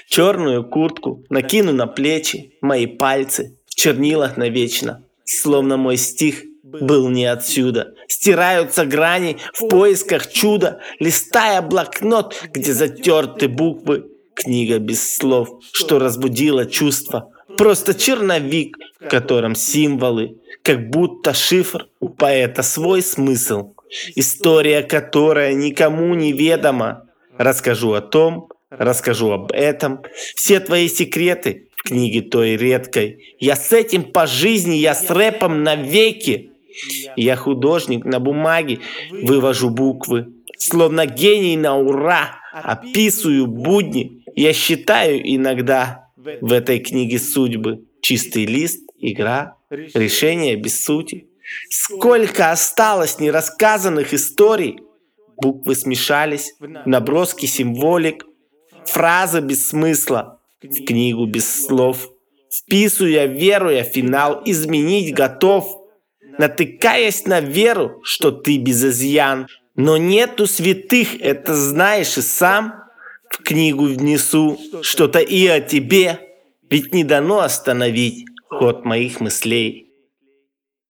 Черную куртку накину на плечи, мои пальцы в чернилах навечно. Словно мой стих был не отсюда. Стираются грани в поисках чуда, листая блокнот, где затерты буквы. Книга без слов, что разбудила чувства. Просто черновик, в котором символы, как будто шифр, у поэта свой смысл. История, которая никому не ведома. Расскажу о том, расскажу об этом. Все твои секреты в книге той редкой. Я с этим по жизни, я с рэпом навеки. Я художник на бумаге, вывожу буквы. Словно гений на ура, описываю будни. Я считаю иногда в этой книге судьбы. Чистый лист, игра, решение без сути. Сколько осталось нерассказанных историй. Буквы смешались, наброски символик, фраза без смысла, в книгу без слов. Вписывая, веруя, финал изменить готов. Натыкаясь на веру, что ты без изъян. Но нету святых, это знаешь и сам. В книгу внесу что-то и о тебе. Ведь не дано остановить ход моих мыслей.